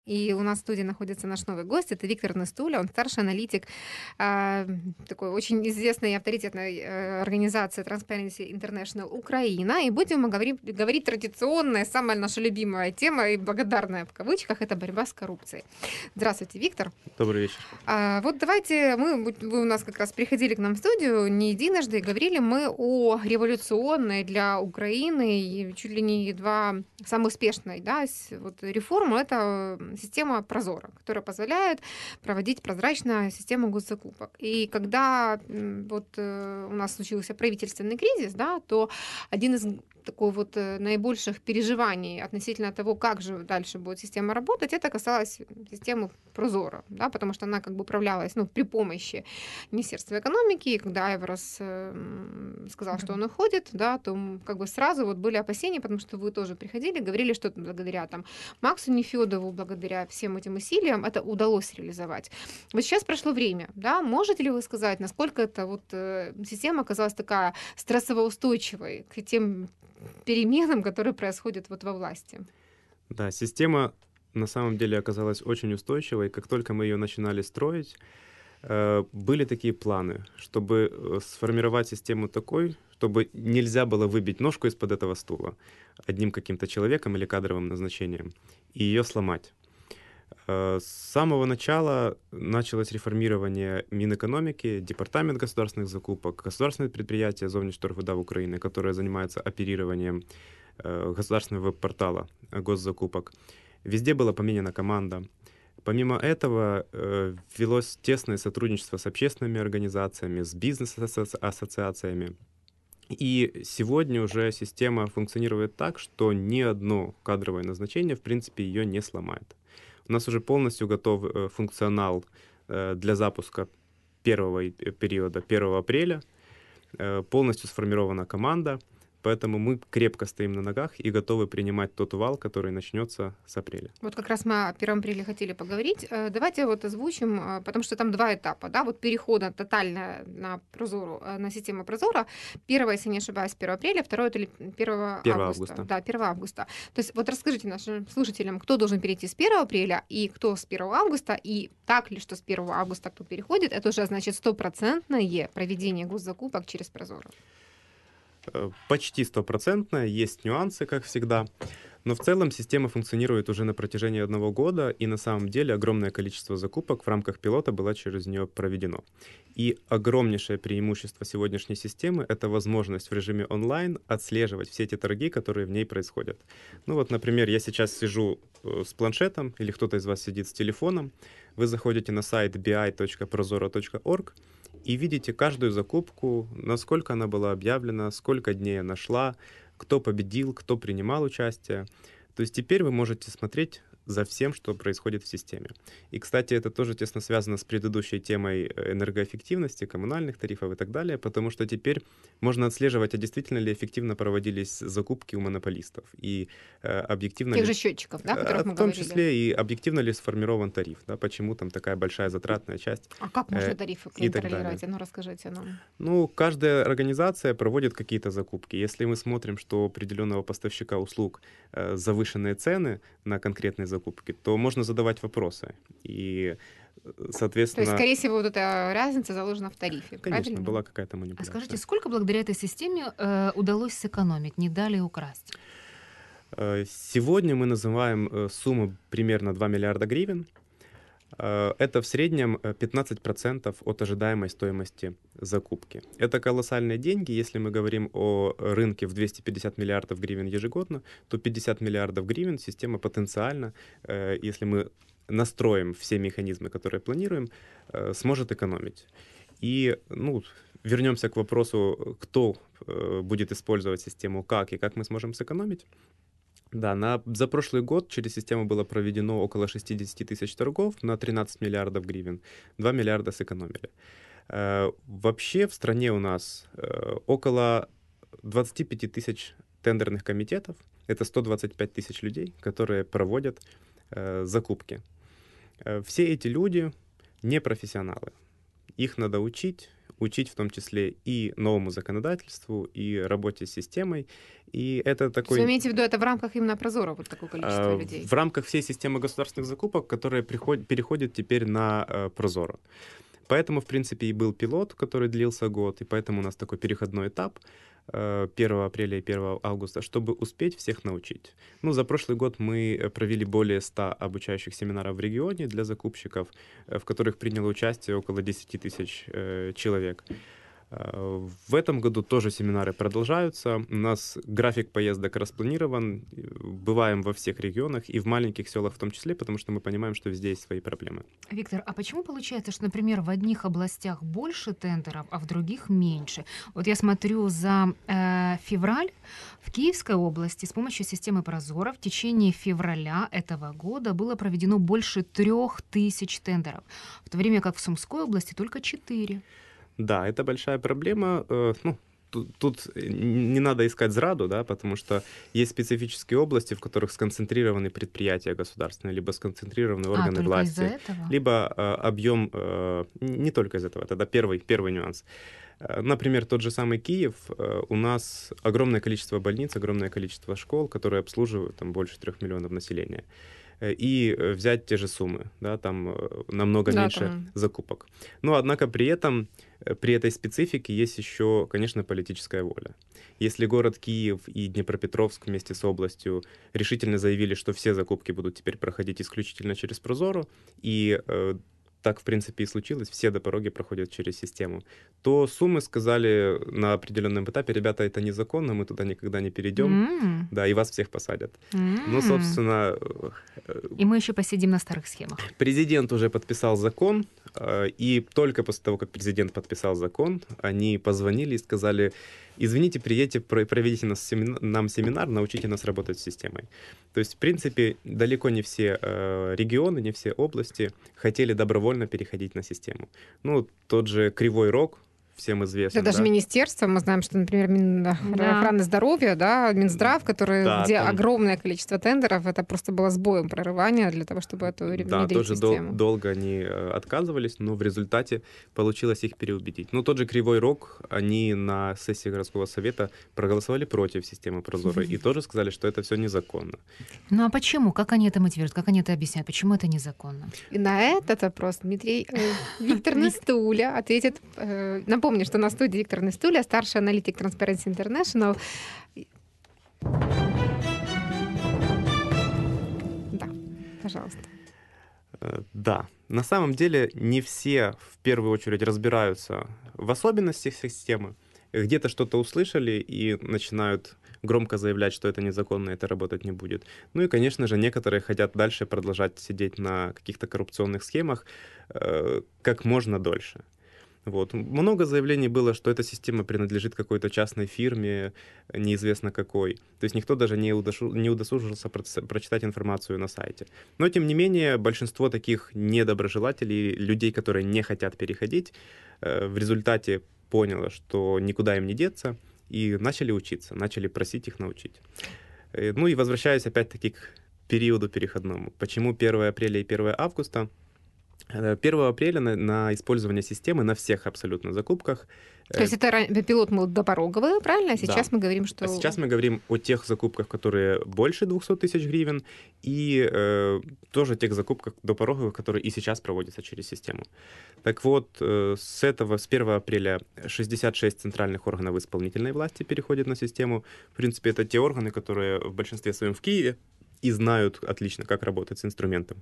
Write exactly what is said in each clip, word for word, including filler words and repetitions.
И у нас в студии находится наш новый гость. Это Виктор Нестуля, он старший аналитик а, такой очень известной и авторитетной э, организации Transparency International Украина. И будем мы говорить, говорить традиционная, самая наша любимая тема и благодарная в кавычках — это борьба с коррупцией. Здравствуйте, Виктор. Добрый вечер. А, вот давайте, мы, вы у нас как раз приходили к нам в студию не единожды, и говорили мы о революционной для Украины и чуть ли не едва самой успешной, да, с- вот реформу. Это система Прозора, которая позволяет проводить прозрачно систему госзакупок. И когда м, вот э, у нас случился правительственный кризис, да, то один из такой вот э, наибольших переживаний относительно того, как же дальше будет система работать, это касалось системы Прозора, да, потому что она как бы управлялась, ну, при помощи Министерства экономики, и когда Айварос э, м, сказал, что он уходит, да, то м, как бы сразу вот были опасения, потому что вы тоже приходили, говорили, что благодаря там Максу Нефёдову, благодаря всем этим усилиям это удалось реализовать. Вот сейчас прошло время, да, можете ли вы сказать, насколько эта вот э, система оказалась такая стрессово-устойчивой к тем переменам, которые происходят вот во власти? Да, система на самом деле оказалась очень устойчивой. Как только мы ее начинали строить, э, были такие планы, чтобы э, сформировать систему такой, чтобы нельзя было выбить ножку из-под этого стула одним каким-то человеком или кадровым назначением и ее сломать. Э, С самого начала началось реформирование Минэкономики, Департамент государственных закупок, государственное предприятие Зовнішторгвида Украины, которое занимается оперированием э, государственного веб-портала э, госзакупок. Везде была поменяна команда. Помимо этого, э, велось тесное сотрудничество с общественными организациями, с бизнес-ассоциациями. И сегодня уже система функционирует так, что ни одно кадровое назначение, в принципе, ее не сломает. У нас уже полностью готов э, функционал э, для запуска первого и- э, периода первого апреля. Э, Полностью сформирована команда, поэтому мы крепко стоим на ногах и готовы принимать тот вал, который начнется с апреля. Вот как раз мы о первом апреля хотели поговорить. Э, Давайте вот озвучим, э, потому что там два этапа, да, вот перехода тотально на Прозору, э, на систему Прозора. Первое, если не ошибаюсь, первого апреля, второе это ли первого первого августа. августа. Да, первого августа. То есть вот расскажите нашим слушателям, кто должен перейти с первого апреля и кто с первого августа, и так ли, что с первого августа кто переходит, это уже значит стопроцентное проведение госзакупок через Прозоро. Э, Почти стопроцентная, есть нюансы, как всегда. Но в целом система функционирует уже на протяжении одного года, и на самом деле огромное количество закупок в рамках пилота было через нее проведено. И огромнейшее преимущество сегодняшней системы — это возможность в режиме онлайн отслеживать все эти торги, которые в ней происходят. Ну вот, например, я сейчас сижу э, с планшетом, или кто-то из вас сидит с телефоном, вы заходите на сайт би ай точка прозоро точка орг и видите каждую закупку, насколько она была объявлена, сколько дней она шла, кто победил, кто принимал участие. То есть теперь вы можете смотреть за всем, что происходит в системе. И, кстати, это тоже тесно связано с предыдущей темой э, энергоэффективности, коммунальных тарифов и так далее, потому что теперь можно отслеживать, а действительно ли эффективно проводились закупки у монополистов, и э, объективно Тех ли, же счетчиков, да, о э, которых в мы том говорили. числе и объективно ли сформирован тариф, да, почему там такая большая затратная часть А как можно э, тарифы и так далее. контролировать? А ну расскажите нам. Ну, каждая организация проводит какие-то закупки. Если мы смотрим, что у определенного поставщика услуг э, завышенные цены на конкретные закупки, то можно задавать вопросы. И, э, То есть, соответственно, скорее всего, вот эта разница заложена в тарифе, конечно, правильно? была какая-то А скажите, манипуляция. сколько благодаря этой системе э, удалось сэкономить, не дали украсть? Э, Сегодня мы называем э, сумму примерно два миллиарда гривен. Э, Это в среднем э, пятнадцать процентов от ожидаемой стоимости закупки. Это колоссальные деньги. Если мы говорим о рынке в двести пятьдесят миллиардов гривен ежегодно, то пятьдесят миллиардов гривен система потенциально, э, если мы настроим все механизмы, которые планируем, э, сможет экономить. И, ну, вернемся к вопросу, кто э, будет использовать систему, как и как мы сможем сэкономить. Да, на, за прошлый год через систему было проведено около шестьдесят тысяч торгов на тринадцать миллиардов гривен. два миллиарда сэкономили. Э, вообще в стране у нас э, около двадцать пять тысяч тендерных комитетов. Это сто двадцать пять тысяч людей, которые проводят э, закупки. Э, все эти люди не профессионалы. Их надо учить, учить в том числе и новому законодательству, и работе с системой. И это такой... Вы имеете в виду, это в рамках именно Прозоро, вот такое количество людей? В рамках всей системы государственных закупок, которая приходит, переходит теперь на Прозоро. Поэтому, в принципе, и был пилот, который длился год, и поэтому у нас такой переходной этап первого апреля и первого августа, чтобы успеть всех научить. Ну, за прошлый год мы провели более ста обучающих семинаров в регионе для закупщиков, в которых приняло участие около десять тысяч человек. В этом году тоже семинары продолжаются. У нас график поездок распланирован. Бываем во всех регионах и в маленьких селах в том числе, потому что мы понимаем, что везде есть свои проблемы. Виктор, а почему получается, что, например, в одних областях больше тендеров, а в других меньше? Вот я смотрю за э, февраль в Киевской области с помощью системы Прозоро в течение февраля этого года было проведено больше трех тысяч тендеров, в то время как в Сумской области только четыре. Да, это большая проблема. Ну, тут, тут не надо искать зраду, да, потому что есть специфические области, в которых сконцентрированы предприятия государственные, либо сконцентрированы органы а, власти, либо э, объем, э, не только из этого, тогда первый, первый нюанс. Например, тот же самый Киев, у нас огромное количество больниц, огромное количество школ, которые обслуживают там больше трех миллионов населения. И взять те же суммы, да, там намного да, меньше там... закупок. Но, однако, при этом, при этой специфике есть еще, конечно, политическая воля. Если город Киев и Днепропетровск вместе с областью решительно заявили, что все закупки будут теперь проходить исключительно через Прозоро, и так, в принципе, и случилось, все дороги проходят через систему, то Сумы сказали на определенном этапе: ребята, это незаконно, мы туда никогда не перейдем, mm. да, и вас всех посадят. Mm. Ну, собственно... И мы еще посидим на старых схемах. Президент уже подписал закон, и только после того, как президент подписал закон, они позвонили и сказали: извините, приедьте, проведите нас семинар, нам семинар, научите нас работать с системой. То есть, в принципе, далеко не все э, регионы, не все области хотели добровольно переходить на систему. Ну, тот же Кривой Рог, всем известно. Да, даже да? министерство, мы знаем, что, например, Минохраны да. здоровья, да, Минздрав, который, да, где там... огромное количество тендеров, это просто было сбоем прорывания для того, чтобы эту внедрить да, тоже систему. Дол- долго они отказывались, но в результате получилось их переубедить. Ну, тот же Кривой Рог, они на сессии городского совета проголосовали против системы Прозоро и тоже сказали, что это все незаконно. Ну, а почему? Как они это мотивируют? Как они это объясняют? Почему это незаконно? И на этот вопрос Дмитрий Виктор Нестуля ответит. Напомню, Напомню, что на студии Виктор Нестуля, старший аналитик Transparency International. Да, пожалуйста. Да, на самом деле не все в первую очередь разбираются в особенностях системы. Где-то что-то услышали и начинают громко заявлять, что это незаконно, это работать не будет. Ну и, конечно же, некоторые хотят дальше продолжать сидеть на каких-то коррупционных схемах э, как можно дольше. Вот. Много заявлений было, что эта система принадлежит какой-то частной фирме, неизвестно какой. То есть никто даже не, удошу, не удосужился про- прочитать информацию на сайте. Но, тем не менее, большинство таких недоброжелателей, людей, которые не хотят переходить, э, в результате поняло, что никуда им не деться, и начали учиться, начали просить их научить. Э, ну и возвращаясь опять-таки к периоду переходному. Почему первого апреля и первого августа? первого апреля на, на использование системы на всех абсолютно закупках. То есть это пилот был допороговый, правильно? А сейчас да. мы говорим, что... А сейчас мы говорим о тех закупках, которые больше двести тысяч гривен, и э, тоже тех закупках допороговых, которые и сейчас проводятся через систему. Так вот, э, с этого, с первого апреля шестьдесят шесть центральных органов исполнительной власти переходят на систему. В принципе, это те органы, которые в большинстве своем в Киеве и знают отлично, как работать с инструментом.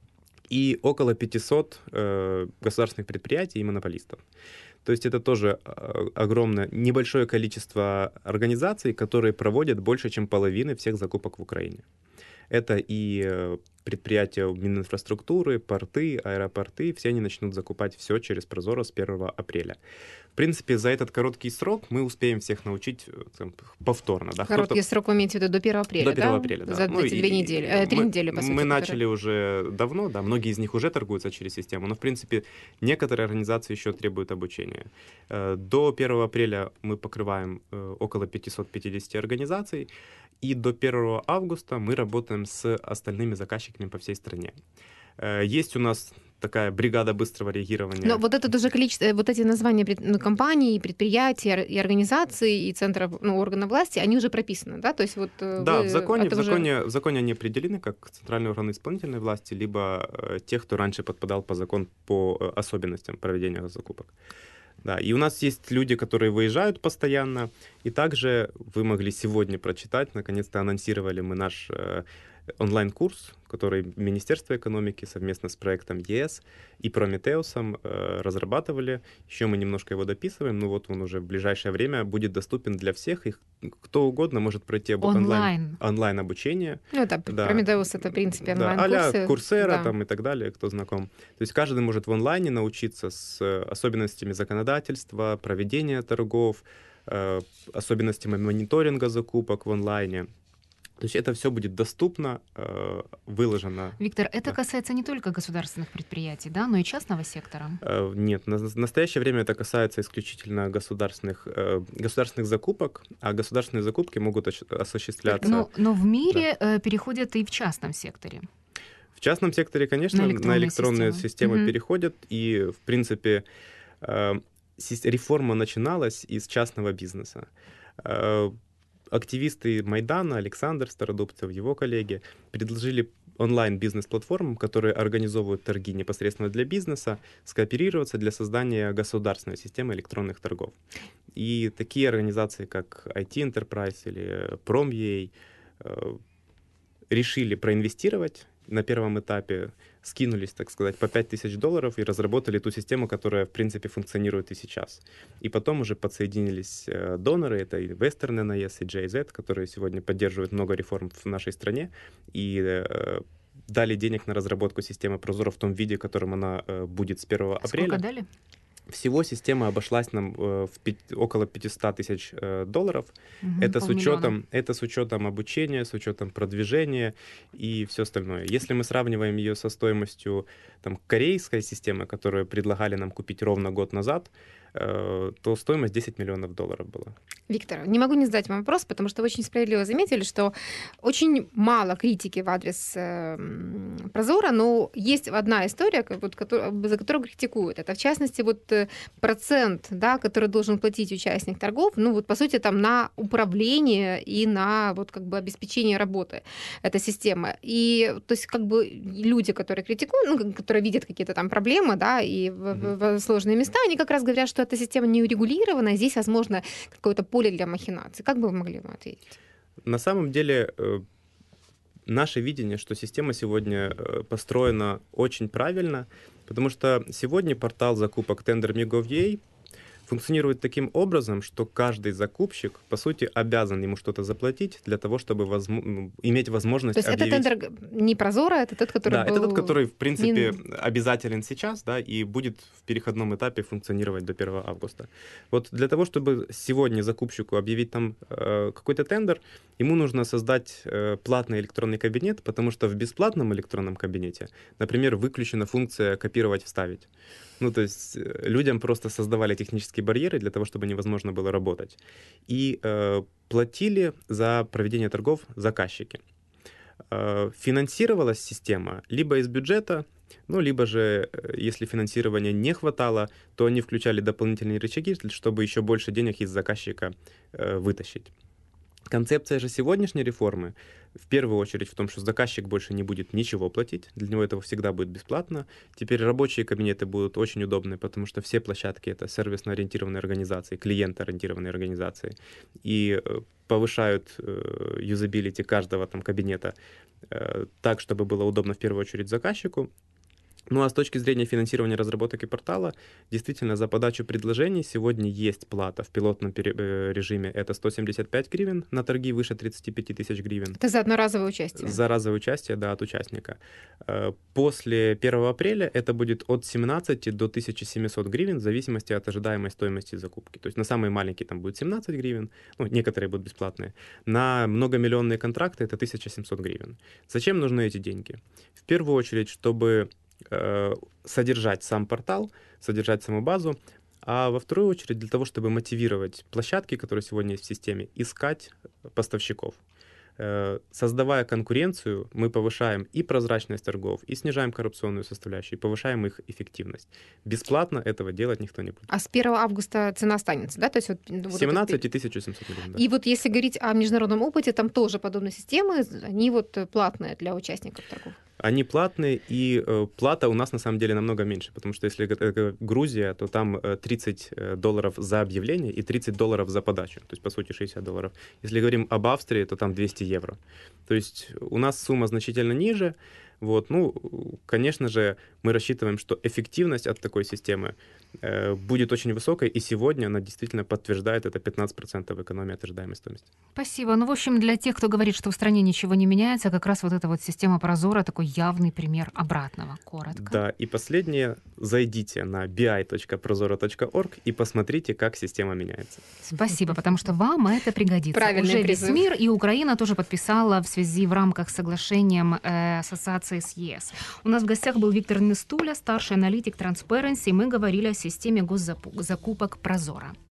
И около пятисот э, государственных предприятий и монополистов. То есть это тоже огромное, небольшое количество организаций, которые проводят больше, чем половины всех закупок в Украине. Это и предприятия Мининфраструктуры, порты, аэропорты, все они начнут закупать все через Прозоро с первого апреля. В принципе, за этот короткий срок мы успеем всех научить там, повторно. Да? Короткий срок вы имеете в виду до первого апреля, до первого да? апреля, да. За ну, эти две недели, э, три мы, недели, по сути. Мы которые... начали уже давно, да, многие из них уже торгуются через систему, но, в принципе, некоторые организации еще требуют обучения. До первого апреля мы покрываем около пятьсот пятьдесят организаций, и до первого августа мы работаем с остальными заказчиками по всей стране. Есть у нас такая бригада быстрого реагирования. Но вот это уже количество, вот эти названия пред- ну, компаний, предприятий ор- и организаций, и центров, ну, органов власти, они уже прописаны, да? То есть вот э, Да, вы в законе, это в, уже- законе, в законе они определены как центральные органы исполнительной власти, либо э, те, кто раньше подпадал по закон по э, особенностям проведения закупок. Да, и у нас есть люди, которые выезжают постоянно, и также вы могли сегодня прочитать, наконец-то анонсировали мы наш э, онлайн-курс, который Министерство экономики совместно с проектом ЕС и Прометеусом э, разрабатывали. Еще мы немножко его дописываем, но вот он уже в ближайшее время будет доступен для всех. И кто угодно может пройти об- онлайн, Онлайн. онлайн-обучение. Ну, это Да. Прометеус, это, в принципе, Да, онлайн-курсы. а-ля Курсера Да. там и так далее, кто знаком. То есть каждый может в онлайне научиться с э, особенностями законодательства, проведения торгов, э, особенностями мониторинга закупок в онлайне. То есть это все будет доступно, э, выложено. Виктор, это Да. касается не только государственных предприятий, да, но и частного сектора. Э, Нет, на- в настоящее время это касается исключительно государственных, э, государственных закупок, а государственные закупки могут ощ- осуществляться. Но, но в мире э, переходят и в частном секторе. В частном секторе, конечно, На на электронные электронные, системы. системы Мгм. переходят, и, в принципе, э, сис- реформа начиналась из частного бизнеса. Э, Активисты Майдана, Александр Стародубцев, его коллеги, предложили онлайн-бизнес-платформам, которые организовывают торги непосредственно для бизнеса, скооперироваться для создания государственной системы электронных торгов. И такие организации, как ай ти Enterprise или Prom.ua, э, решили проинвестировать на первом этапе, скинулись, так сказать, по пять тысяч долларов и разработали ту систему, которая, в принципе, функционирует и сейчас. И потом уже подсоединились э, доноры, это и Western эн ай эс, и джей зет, которые сегодня поддерживают много реформ в нашей стране, и э, дали денег на разработку системы Прозоро в том виде, в котором она э, будет с первого апреля. Сколько дали? Всего система обошлась нам э, в пяти- около пятьсот тысяч э, долларов. Мгм, Это с, полмиллиона. учетом, это с учетом обучения, с учетом продвижения и все остальное. Если мы сравниваем ее со стоимостью там, корейской системы, которую предлагали нам купить ровно год назад, э, то стоимость десять миллионов долларов была. Виктор, не могу не задать вам вопрос, потому что вы очень справедливо заметили, что очень мало критики в адрес э, м, Прозора, но есть одна история, как вот, котор- за которую критикуют. Это, в частности, вот э, процент, да, который должен платить участник торгов, ну вот, по сути, там на управление и на вот как бы обеспечение работы этой системы. И, то есть, как бы люди, которые критикуют, ну, как- которые видят какие-то там проблемы, да, и в, в- в сложные места, они как раз говорят, что эта система не урегулирована, и здесь, возможно, какое-то поле для махинаций. Как бы вы могли ему ответить? На самом деле, э, наше видение, что система сегодня э, построена очень правильно, потому что сегодня портал закупок тендер точка ми гов точка ю а функционирует таким образом, что каждый закупщик, по сути, обязан ему что-то заплатить для того, чтобы возм- ну, иметь возможность То есть это объявить... тендер не Прозоро, это тот, который Да, был... это тот, который, в принципе, Мин- обязателен сейчас, да, и будет в переходном этапе функционировать до первого августа. Вот для того, чтобы сегодня закупщику объявить там э, какой-то тендер, ему нужно создать э, платный электронный кабинет, потому что в бесплатном электронном кабинете, например, выключена функция «копировать, вставить». Ну, то есть э, людям просто создавали технические барьеры для того, чтобы невозможно было работать. И э, платили за проведение торгов заказчики. Э, Финансировалась система либо из бюджета, ну, либо же, э, если финансирования не хватало, то они включали дополнительные рычаги, чтобы еще больше денег из заказчика э, вытащить. Концепция же сегодняшней реформы в первую очередь в том, что заказчик больше не будет ничего платить, для него этого всегда будет бесплатно. Теперь рабочие кабинеты будут очень удобны, потому что все площадки — это сервисно-ориентированные организации, клиент-ориентированные организации, и э, повышают э, юзабилити каждого там кабинета э, так, чтобы было удобно в первую очередь заказчику. Ну а с точки зрения финансирования разработок и портала, действительно, за подачу предложений сегодня есть плата в пилотном пере- э, режиме. Это сто семьдесят пять гривен на торги выше тридцать пять тысяч гривен. Это за одноразовое участие. За разовое участие, да, от участника. Э, После первого апреля это будет от семнадцати до тысячи семисот гривен в зависимости от ожидаемой стоимости закупки. То есть на самые маленькие там будет семнадцать гривен, ну, некоторые будут бесплатные. На многомиллионные контракты это тысяча семьсот гривен. Зачем нужны эти деньги? В первую очередь, чтобы э, содержать сам портал, содержать саму базу, а во вторую очередь для того, чтобы мотивировать площадки, которые сегодня есть в системе, искать поставщиков. Э, Создавая конкуренцию, мы повышаем и прозрачность торгов, и снижаем коррупционную составляющую, и повышаем их эффективность. Бесплатно этого делать никто не будет. А с первого августа цена останется, да? То есть вот, вот этот семнадцать пи- и тысяча семьсот миллионов. Да. И вот если говорить о международном опыте, там тоже подобные системы, они вот э, платные для участников торгов. Они платные, и э, плата у нас на самом деле намного меньше, потому что если это Грузия, то там э, тридцать долларов за объявление и тридцать долларов за подачу, то есть по сути шестьдесят долларов. Если говорим об Австрии, то там двести евро. То есть у нас сумма значительно ниже. Вот, ну, конечно же, мы рассчитываем, что эффективность от такой системы э, будет очень высокой, и сегодня она действительно подтверждает это пятнадцать процентов экономии от ожидаемой стоимости. Спасибо. Ну, в общем, для тех, кто говорит, что в стране ничего не меняется, как раз вот эта вот система Прозора такой явный пример обратного. Коротко. Да, и последнее, зайдите на би ай точка прозоро точка орг и посмотрите, как система меняется. Спасибо, потому что вам это пригодится. Правильный Уже весь призыв. мир, и Украина тоже подписала в связи в рамках соглашением э, ассоциации с ЕС. У нас в гостях был Виктор Нестуля, старший аналитик Transparency, и мы говорили о системе госзакупок Прозора.